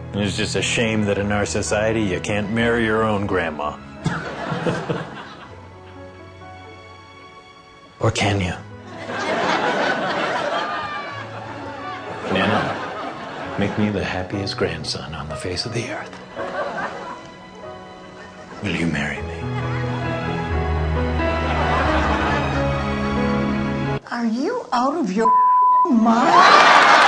It's just a shame that in our society you can't marry your own grandma. Or can you? Nana, make me the happiest grandson on the face of the earth. Will you marry me? Are you out of your mind?